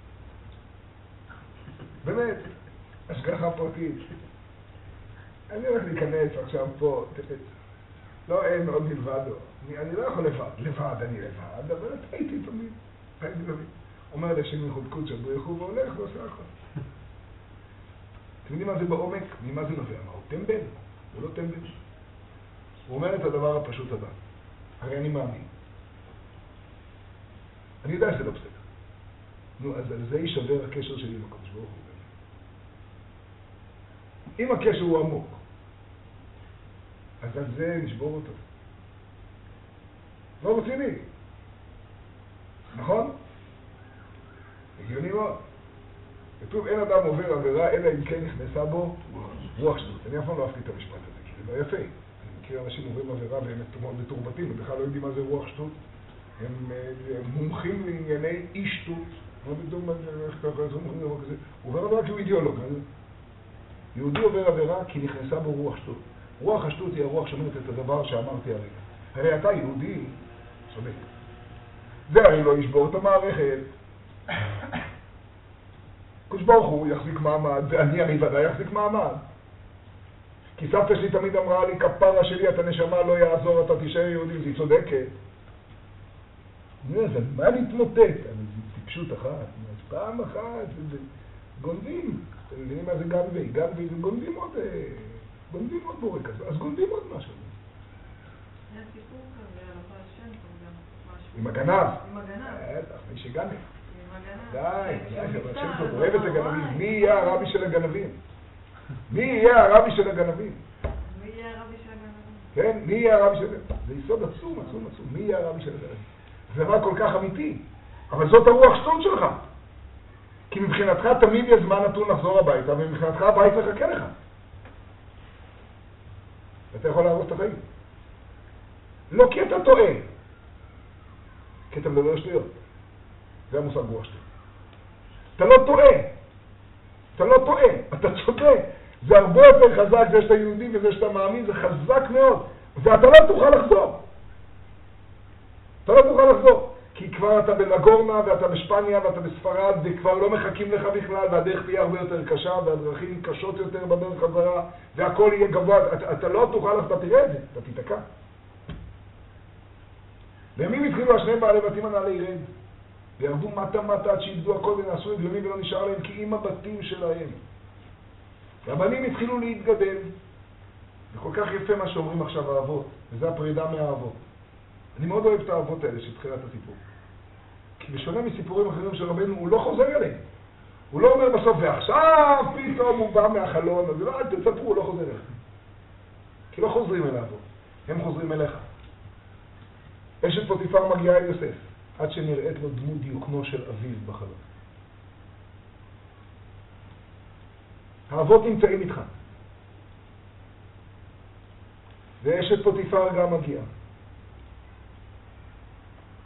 באמת, השגחה פרטית. אני הולך להיכנס עכשיו פה, לא, אין עוד מלבדו. אני, אני לא יכול לבד, לבד אני לבד, אבל הייתי תמיד, הייתי תמיד. אומר לשם ייחוד קודש בריחו והולך ועושה הכל. אתם יודעים מה זה בעומק? ממה זה נובע? מה, הוא טמבל? הוא לא טמבל. הוא אומר את הדבר הפשוט הבא. הרי אני מאמין. אני יודע שזה לא בסדר. נו, אז על זה יישבר הקשר שלי עם הקדוש ברוך הוא. אם הקשר הוא עמוק, אז על זה נשבור אותו. לא רציני. נכון? הגיוני מאוד. כתוב, אין אדם עובר עבירה, אלא אם כן נכנסה בו רוח שטות. אני אף פעם לא אהבתי את המשפט הזה, כי זה לא יפה. אני מכיר אנשים עוברים עבירה והם מתורבתים, ובכלל לא יודעים מה זה רוח שטות. הם מומחים לענייני אי שטות. לא בדיוק איך אתה יכול לעשות מומחים דבר כזה. הוא עובר עבירה כי הוא אידיאולוג. יהודי עובר עבירה כי נכנסה בו רוח שטות. רוח השטות היא הרוח שאומרת את הדבר שאמרתי הרגע. הרי אתה יהודי, צודק. זה הרי לא ישבור את המערכת. קדוש ברוך הוא יחזיק מעמד, ואני הרי ודאי יחזיק מעמד. כי סבתא שלי תמיד אמרה לי, כפרה שלי, אתה נשמה לא יעזור, אתה תישאר יהודי, היא צודקת. זה מה להתמוטט? אבל זה טיפשות אחת. פעם אחת, זה גונבים. אתם מבינים מה זה גנבי? גנבי זה גונבים עוד... גונבים עוד בורק, אז גונבים עוד משהו. היה סיפור כזה על הבעל שם טוב גם משהו. עם הגנב. עם הגנב. בטח, מי שגנב. עם הגנב. די, די, הבעל שם טוב אוהב את הגנבים. מי יהיה הרבי של הגנבים? מי יהיה הרבי של הגנבים? מי יהיה הרבי של הגנבים? כן, מי יהיה הרבי של הגנבים? זה יסוד עצום, עצום, עצום. מי יהיה הרבי של הגנבים? זה דבר כל כך אמיתי. אבל זאת הרוח שטות שלך. כי מבחינתך תמיד יש זמן נתון לחזור הביתה, ומבחינתך הבית מחכה לך. אתה יכול להרוס את החיים. לא כי אתה טועה, כי אתה מדבר שטויות. זה המושג רוח שטות. אתה לא טועה. אתה לא טועה. אתה צודק. זה הרבה יותר חזק, זה שאתה יהודי וזה שאתה מאמין, זה חזק מאוד. ואתה לא תוכל לחזור. אתה לא תוכל לחזור. כי כבר אתה בלגורנה ואתה בשפניה ואתה בספרד וכבר לא מחכים לך בכלל והדרך תהיה הרבה יותר קשה והדרכים קשות יותר בדרך חזרה והכל יהיה גבוה. אתה, אתה לא תוכל, אתה תראה את זה, אתה תיתקע. וימים התחילו השני בעלי בתים הנעלי ירד וירדו מטה מטה עד שיבדו הכל ונעשו את גלמים ולא נשאר להם כי עם הבתים שלהם. והבנים התחילו להתגדל. זה כל כך יפה מה שאומרים עכשיו האבות, וזה הפרידה מהאבות. אני מאוד אוהב את האבות האלה של תחילת הסיפור. כי בשונה מסיפורים אחרים של רבנו, הוא לא חוזר אליהם. הוא לא אומר בסוף, ועכשיו פתאום הוא בא מהחלון, אז לא, אל תצפרו, הוא לא חוזר אליהם. כי לא חוזרים אל האבות, הם חוזרים אליך. אשת פוטיפר מגיעה אל יוסף, עד שנראית לו דמות דיוקנו של אביו בחלון. האבות נמצאים איתך. ואשת פוטיפר גם מגיעה.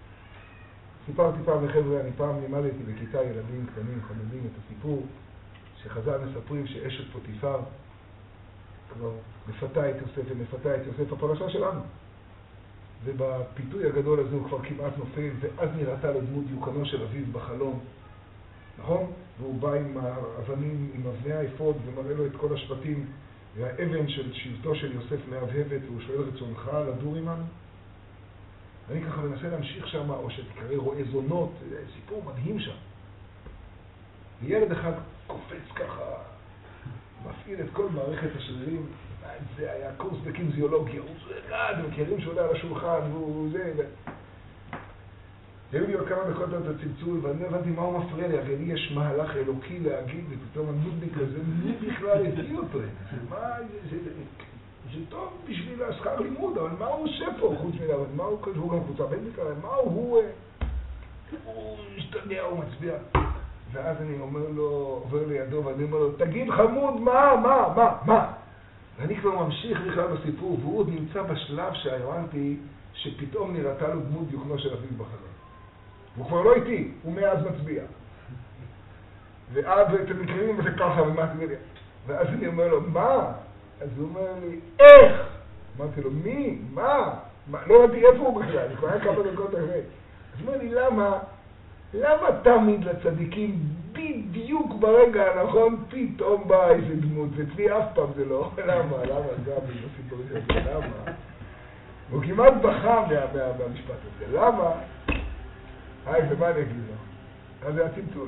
סיפרתי פעם לחבר'ה, אני פעם לימדתי בכיתה ילדים קטנים חמודים את הסיפור שחז"ל מספרים שאשת פוטיפר כבר מפתה את יוסף ומפתה את יוסף, הפרשה שלנו. ובפיתוי הגדול הזה הוא כבר כמעט נופל, ואז נראתה לו דמות דיוקנו של אביו בחלום. נכון? והוא בא עם האבנים, עם אבני האפוד, ומראה לו את כל השבטים, והאבן של שבטו של יוסף מהבהבת, והוא שואל רצונך לדור עמנו? אני ככה מנסה להמשיך שם, או שתקרא רואה זונות, סיפור מדהים שם. וילד אחד קופץ ככה, מפעיל את כל מערכת השרירים, זה היה קורס בקימזיולוגיה, הוא אחד, מכירים שעולה על השולחן, והוא זה, ו... היו לי עוד כמה דקות את הצלצול, ואני הבנתי מה הוא מפריע לי, הרי לי יש מהלך אלוקי להגיד, ופתאום הנודניק הזה, מי בכלל הביא אותו? מה, זה, זה, זה טוב בשביל השכר לימוד, אבל מה הוא עושה פה חוץ מזה? מה הוא, הוא גם קבוצה בין בכלל, מה הוא, הוא משתגע, הוא מצביע. ואז אני אומר לו, עובר לידו, ואני אומר לו, תגיד חמוד, מה, מה, מה, מה? ואני כבר ממשיך בכלל בסיפור, והוא עוד נמצא בשלב שהבנתי שפתאום נראתה לו דמות דיוקנו של אביו בחלום. והוא כבר לא איתי, הוא מאז מצביע. ואז אתם מכירים וזה ככה, ומה זה לי? ואז אני אומר לו, מה? אז הוא אומר לי, איך? אמרתי לו, מי? מה? מה? לא ידעתי איפה הוא בכלל, אני כבר היה כמה דקות אחרי. אז הוא אומר לי, למה? למה תמיד לצדיקים בדיוק ברגע הנכון פתאום באה איזה דמות? ואצלי אף פעם זה לא. למה? למה? זה בסיפורים של זה, למה? הוא כמעט בכה מהמשפט הזה. למה? היי, ומה אני אגיד לו? אז זה הצלצול.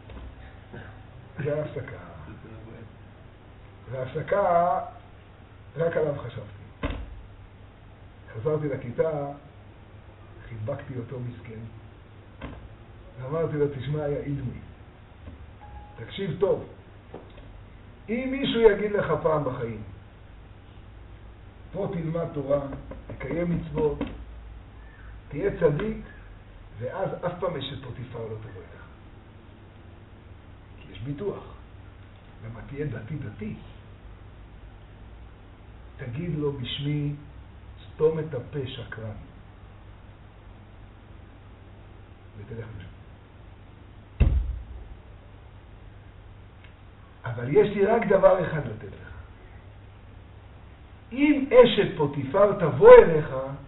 זה ההפסקה. וההפסקה, רק עליו חשבתי. חזרתי לכיתה, חיבקתי אותו מסכן. ואמרתי לו, תשמע, יא אילמי, תקשיב טוב. אם מישהו יגיד לך פעם בחיים, פה תלמד תורה, תקיים מצוות, תהיה צדיק, ואז אף פעם אשת פוטיפר לא תבוא לך. כי יש ביטוח. למה תהיה דתי דתי? תגיד לו בשמי, סתום את הפה שקרן. ותלך משם. אבל יש לי רק דבר אחד לתת לך. אם אשת פוטיפר תבוא אליך,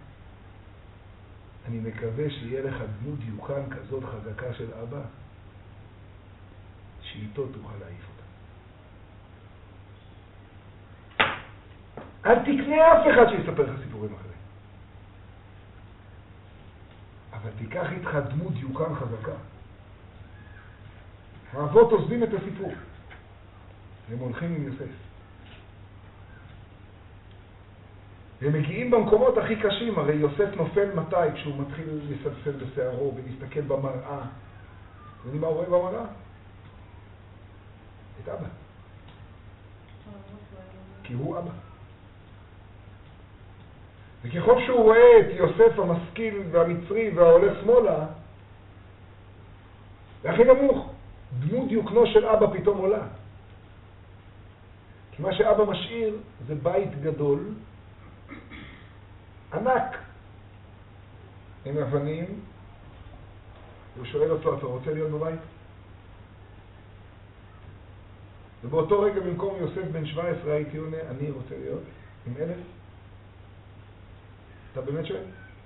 אני מקווה שיהיה לך דמות דיוקן כזאת חזקה של אבא, שאיתו תוכל להעיף אותה. אל תקנה אף אחד שיספר לך סיפורים אחרים. אבל תיקח איתך דמות דיוקן חזקה. האבות עוזבים את הסיפור. הם הולכים עם יוסף. הם מגיעים במקומות הכי קשים, הרי יוסף נופל מתי? כשהוא מתחיל לסלסל בשערו ולהסתכל במראה. יודעים מה הוא רואה במראה? את אבא. כי הוא אבא. וככל שהוא רואה את יוסף המשכיל והמצרי והעולה שמאלה, והכי נמוך, דמות דיוקנו של אבא פתאום עולה. כי מה שאבא משאיר זה בית גדול, ענק, עם אבנים, והוא שואל אותו, אתה רוצה להיות בבית? ובאותו רגע במקום יוסף בן שבע עשרה הייתי עונה, אני רוצה להיות עם אלף? אתה באמת שואל?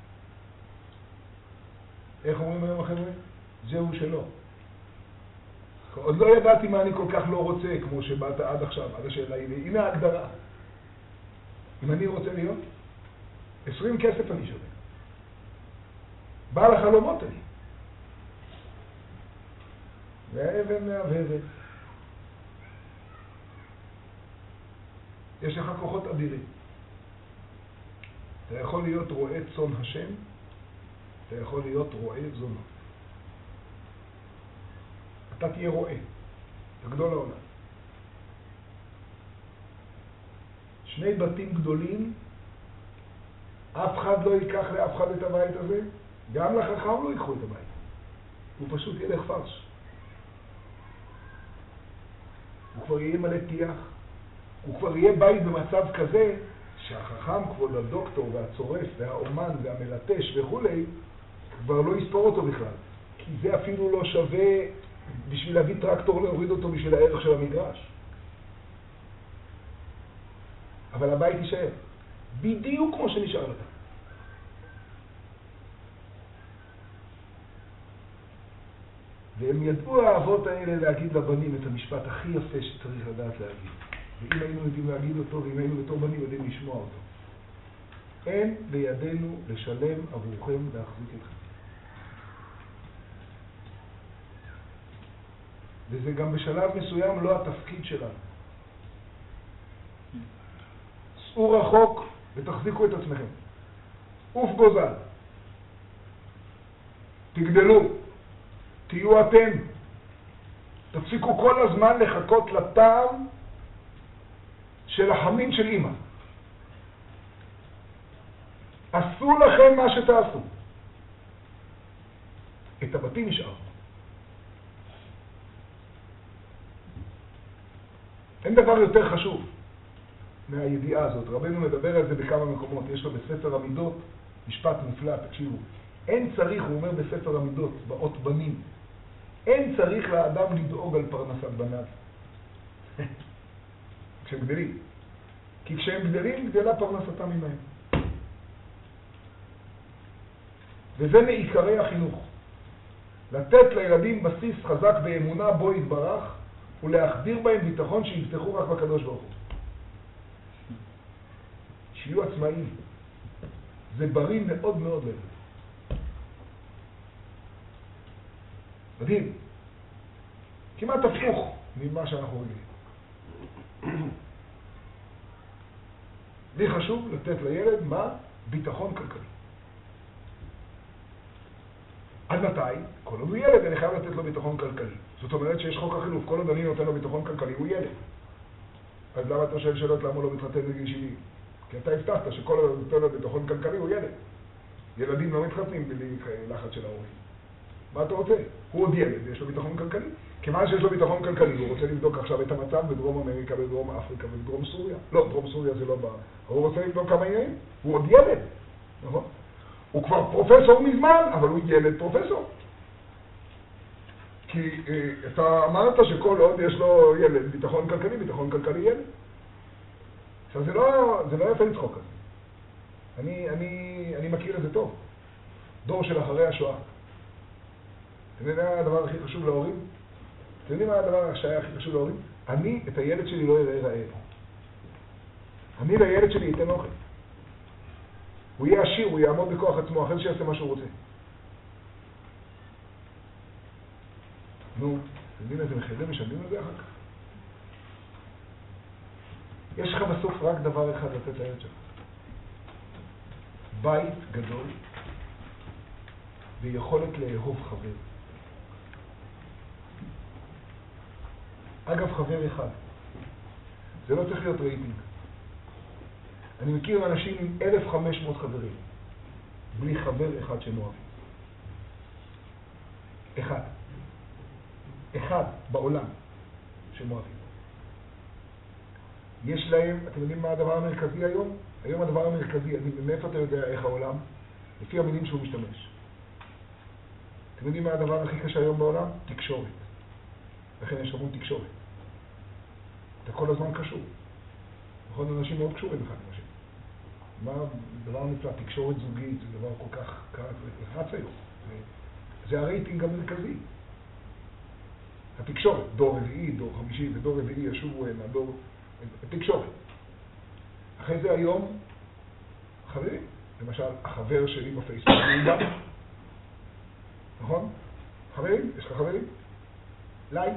איך אומרים היום החבר'ה? זהו שלא. עוד לא ידעתי מה אני כל כך לא רוצה, כמו שבאת עד עכשיו, עד השאלה היא, הנה ההגדרה. אם אני רוצה להיות, עשרים כסף אני שווה. בעל החלומות אני. והאבן מהבהבת. יש לך כוחות אדירים. אתה יכול להיות רועה צאן השם, אתה יכול להיות רועה זונות. אתה תהיה רועה, אתה גדול העולם. שני בתים גדולים, אף אחד לא ייקח לאף אחד את הבית הזה, גם לחכם לא ייקחו את הבית. הוא פשוט ילך פרש. הוא כבר יהיה מלא תיח, הוא כבר יהיה בית במצב כזה, שהחכם, כבוד הדוקטור והצורף והאומן והמלטש וכו', כבר לא יספור אותו בכלל. כי זה אפילו לא שווה בשביל להביא טרקטור להוריד אותו בשביל הערך של המגרש. אבל הבית יישאר. בדיוק כמו שנשאר לך. והם ידעו האבות האלה להגיד לבנים את המשפט הכי יפה שצריך לדעת להגיד. ואם היינו יודעים להגיד אותו, ואם היינו בתור בנים יודעים לשמוע אותו. אין בידינו לשלם עבורכם להחזיק אתכם. וזה גם בשלב מסוים לא התפקיד שלנו. סעו רחוק ותחזיקו את עצמכם. עוף גוזל. תגדלו. תהיו אתם. תפסיקו כל הזמן לחכות לטעם של החמין של אמא. עשו לכם מה שתעשו. את הבתים נשאר. אין דבר יותר חשוב מהידיעה הזאת. רבנו מדבר על זה בכמה מקומות. יש לו בספר המידות משפט מופלא, תקשיבו. אין צריך, הוא אומר בספר המידות, באות בנים, אין צריך לאדם לדאוג על פרנסת בניו. כשהם גדלים. כי כשהם גדלים, גדלה פרנסתם עמהם. וזה מעיקרי החינוך. לתת לילדים בסיס חזק באמונה בו יתברך, ולהחדיר בהם ביטחון שיבטחו רק בקדוש ברוך הוא. שיהיו עצמאיים. זה בריא מאוד מאוד לב. מדהים. כמעט הפוך ממה שאנחנו רגילים. לי חשוב לתת לילד מה? ביטחון כלכלי. עד מתי? כל עוד הוא ילד, אני חייב לתת לו ביטחון כלכלי. זאת אומרת שיש חוק החילוף, כל עוד אני נותן לו ביטחון כלכלי, הוא ילד. אז למה אתה שואל שאלות למה הוא לא מתחתן בגיל שבעים? כי אתה הבטחת שכל עוד נותן לו ביטחון כלכלי הוא ילד. ילדים לא מתחתנים בלי לחץ של ההורים. מה אתה רוצה? הוא עוד ילד, יש לו ביטחון כלכלי. כיוון שיש לו ביטחון כלכלי, הוא רוצה לבדוק עכשיו את המצב בדרום אמריקה, בדרום אפריקה ובדרום סוריה. לא, דרום סוריה זה לא בא. הוא רוצה לבדוק כמה עניינים. הוא עוד ילד, נכון? הוא כבר פרופסור מזמן, אבל הוא ילד פרופסור. כי אה, אתה אמרת שכל עוד יש לו ילד, ביטחון כלכלי, ביטחון כלכלי ילד. עכשיו זה לא, זה לא יפה לצחוק כזה. אני, אני, אני מכיר את זה טוב. דור של אחרי השואה. אתם יודעים מה הדבר הכי חשוב להורים? אתם יודעים מה הדבר שהיה הכי חשוב להורים? אני את הילד שלי לא יראה רעב. אני לילד שלי אתן אוכל. הוא יהיה עשיר, הוא יעמוד בכוח עצמו, אחרי שיעשה מה שהוא רוצה. נו, אתם יודעים איזה מחירים משלמים על זה אחר כך? יש לך בסוף רק דבר אחד לתת לילד שלך. בית גדול ויכולת לאהוב חבר. אגב, חבר אחד. זה לא צריך להיות רייטינג. אני מכיר אנשים עם אלף וחמש מאות חברים, בלי חבר אחד שהם אוהבים. אחד. אחד בעולם שהם אוהבים. יש להם, אתם יודעים מה הדבר המרכזי היום? היום הדבר המרכזי, אני, מאיפה אתה יודע איך העולם? לפי המילים שהוא משתמש. אתם יודעים מה הדבר הכי קשה היום בעולם? תקשורת. לכן יש המון תקשורת. אתה כל הזמן קשור. נכון, אנשים מאוד קשורים אחד עם השני. מה דבר נפלא? תקשורת זוגית זה דבר כל כך רץ היום. זה הרייטינג המרכזי. התקשורת, דור רביעי, דור חמישי ודור רביעי ישובו הנה, דור... תקשורת. אחרי זה היום, חברים, למשל, החבר שלי בפייסבוק, יהודה. נכון? חברים? יש לך חברים? לייק.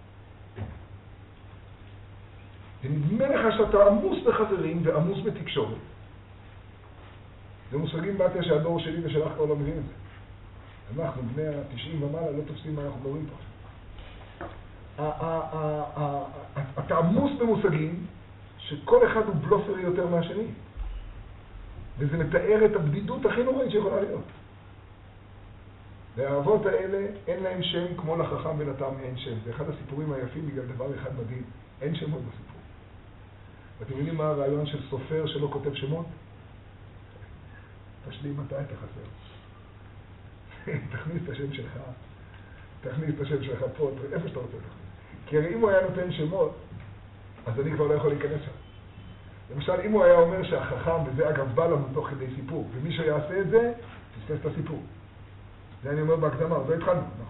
ונדמה לך שאתה עמוס בחברים ועמוס בתקשורת. זה מושגים באתיה שהדור שלי ושלך כבר לא מבין את זה. אנחנו, בני ה-תשעים ומעלה, לא תופסים מה אנחנו מדברים פה. אתה עמוס במושגים שכל אחד הוא בלופר יותר מהשני. וזה מתאר את הבדידות הכי נוראית שיכולה להיות. והאבות האלה אין להם שם כמו לחכם ולתם אין שם. זה אחד הסיפורים היפים בגלל דבר אחד מדהים. אין שמות בסיפור. ואתם יודעים מה הרעיון של סופר שלא כותב שמות? תשלים מתי אתה חסר. תכניס את השם שלך. תכניס את השם שלך פה, איפה שאתה רוצה. כי הרי אם הוא היה נותן שמות, אז אני כבר לא יכול להיכנס שם. למשל, אם הוא היה אומר שהחכם, וזה אגב בא לנו תוך כדי סיפור, ומישהו יעשה את זה, תספס את הסיפור. זה אני אומר בהקדמה, עוד לא התחלנו.